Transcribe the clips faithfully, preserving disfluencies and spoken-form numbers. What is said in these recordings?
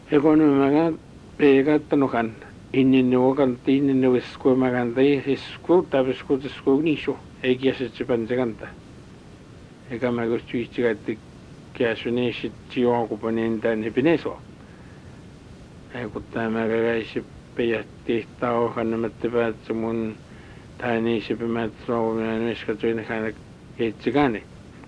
Economiga pega tanokan inninuokan tinninuisku magandai isku tabisku isku nisho egiasitsi panzaganta ega magustuitigatti kiasuneshi tiokupaninta nipineso ekuttamagagaisi pejatti tauhannamattipaatsi mun tainiisi pimätsouvinanuiskatuinakana keitsigani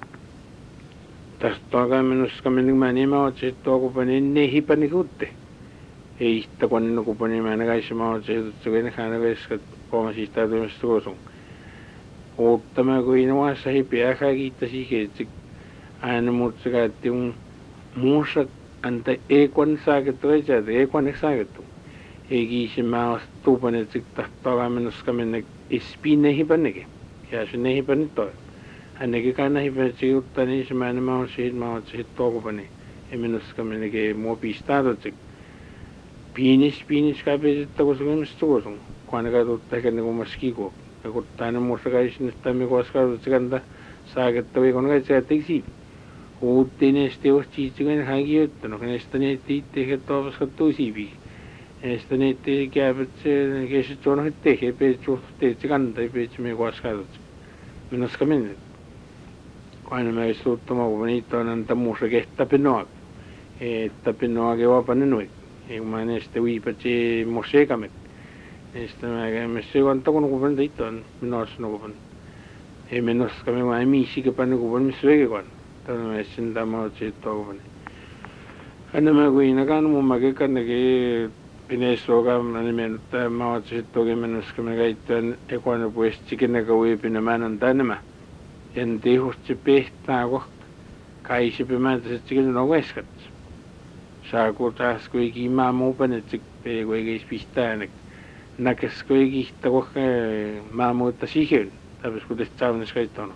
tästä minusta minun manima on se tuokupanin nehipänikuutte ei sitä kun nukupanin mä näkäisimme on se että kun hän veskat kolmasista tuomista tuosun ottamaan kuin inuassa ei piäkää kiittäisi keitsi aina muutsi käytti un muussa anta ei kun saakettu ei sieltä ei kun saakettu ei kiisi mä olisi tuupanin sitten tahtoa minusta minne ispiin nehipännikin ja se nehipänni toi hännekin kannan hipätsi juttaa niin se mä en mä oon siitä mä oon siitä tuokupani ei minusta minnekin mua pistää totsi piinis piinis käpi sitten kun se mistä tuosun kun aina katsottu ehkä niin kuin maskiku ja kun aina muussa käisi nyt tämän koska katsottu kanta saakettavia kun käy sieltä eikö uuttiin esti olisi siitsikään hänkin juttanut kun näistä niitä itse ehkä tuossa tuisiipi näistä niitä käyvät se kesit suonut tehdä peitsu teitsi kanta ei peitsi me koska katsottu minusta minne aina mä olisi tuuttama, kun niitä on antaa muussa kehtaa pinoak. Että pinoak ei vapaa nuik. Ei kun mä näistä viipatsi muussa ekamek. Näistä mä käyn se kantaa kun nukupan teitä on minussa nukupan. Ei minusta me vaan miisikin panna nukupan missä veikikoan. Tällä mä sen tämä on siitä tuokupan. Aina mä kun inakaan mun mäkin kannakin pineissuokaa mä nimen, että mä oon siitä toki minusta mä käyttöön ekoina puolesta kenäkä uipina mä annan tänne. En tihusti pehtää kun kaisi pimääntäiset sikin on veskat. Saaku taas kuitenkin maa muu panetti kuitenkin pistää ne. Näkäs kuitenkin ihtä kun maa muutta siihen. Täppäs kun tästä saunas kaittoon.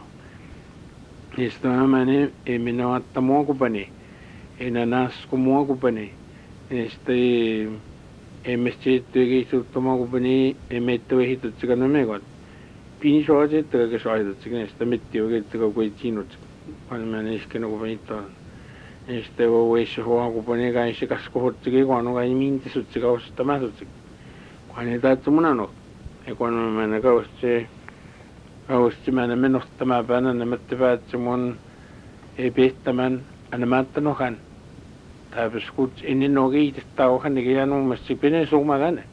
Niistä mä menen, ei minä ottaa muokupani. Ei nasku muokupani. Niistä ei emme sitten keisuttu muokupani, emme ette vehitut sikan nomekot. Pieni soojat, että kaikki soojat, että näistä mitti oikein, että kaikki sinut. Vaan mä näisken kun niitä näistä voisi huokupani kanssa kaskuhuttikin, kun on kaikki mintisut sekä ostamasut. Kun ei taittu mun anot. Ja kun mä mennä kausti, kausti mä mennä ottamaan päänä, niin mä päätsi mun ei pehtämään, aina mä että nohan. Täppäs kun ennen on kiitettä ohan, niin jää nummasti pienen summa tänne.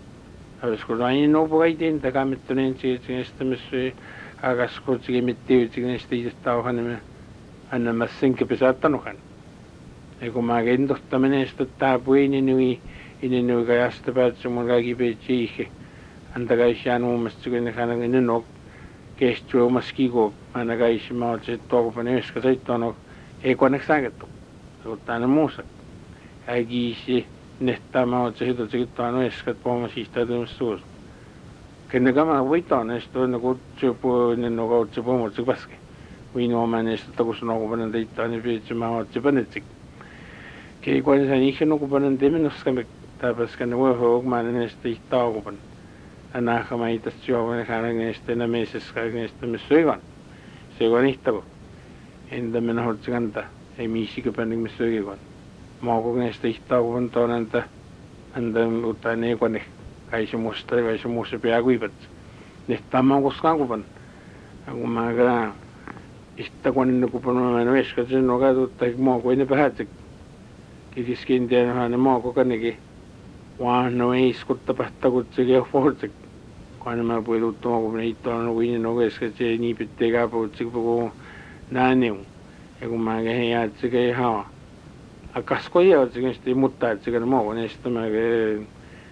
Kun aina nopo kaiktiin takamittuneen siitä, että missä akas kuitenkin mittiivittiin näistä itsestä ohan, niin aina mä senkin pesaattanuthan. Ja kun mä kentohtaminen sitä taapui niin ennen nui kajasta päätsi mun kaikki peitsi ihe. Antakaisi jää nummasti, kun hän ennen on kesti omassa kiko. Aina kaisi mä oon se tuokupan yhdessä seittoon, ei konneksi saakettu. Se on aina muussa. Ja kiisi. Nehtaa mä oon se hitotsekin tuon eskat pommasista tuomassa suussa. Kennekä mä voitaan näistä on kutsupu, niin on kautsi pommatsi paske. Viinu oma näistä takus nukupanen teittaa, niin piitsi mä oon se panetsik. Kei kun sen ihan nukupanen teminnuskamme, täpäskä ne voi huomaa näistä ihtaa okupan. Nähdä mä itästä juovan hänen näistä enää meisessä näistä missä söivän. Se on ihtako. Entä minä hoitsi kantaa, ei miisiköpäin missä söivän. Mä oon näistä ihtaukun tuon anta, anta uutta neikone, kaisi musta ja kaisi muussa pää kuivat. Nehtaa mä oon koskaan kupan. Ja kun mä käyn ihtakun ennen kupan, mä en veskat sen on katsotta, että mä oon kuin ne pähätsik. Kikiskin tiedän hänen mä oon kokanekin. Vaan no ei iskutta pähtä kutsekin ja fortsik. Kun aina mä puhuin tuuttumaan, kun ne hittaa on kuin ne veskat, se niin pitää kaapuutsik puhuu nääneun. Ja kun mä käyn jäätsik ei haa. Akas kun jäätsik, ei mutta jäätsik, että mä oon näistä mä käyn.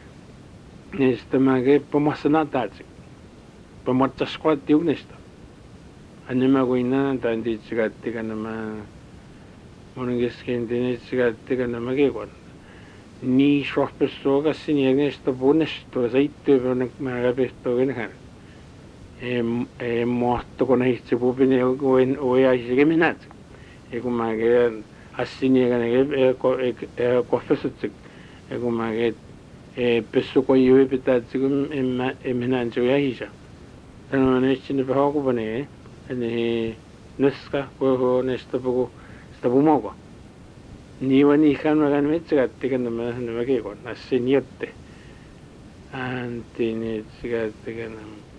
Näistä mä käyn pomassa näytätsik. Pomassa skuatti unista. Hänen mä kuin näytän tiitsik, että mä monen kesken tiitsik, että mä keikon. Niin sohpessua kassin jääneistä punestua seittyy, mä käpehtuu kenhän. Ei muohto, kun hitsi pupin, kun ojaisikin minät. Ja kun mä käyn hassin jääneet kohvessutsik. Ja kun mä käyn pessu koijui pitää, että kun en minä en se jähisä. Tänään mä näistä sinne haukupani, eli nöska, kun näistä puhuu sitä pumauka. niwa ni kan magan metsa tiga nama nama ke kon nasi niyotte anti ni tiga tiga nama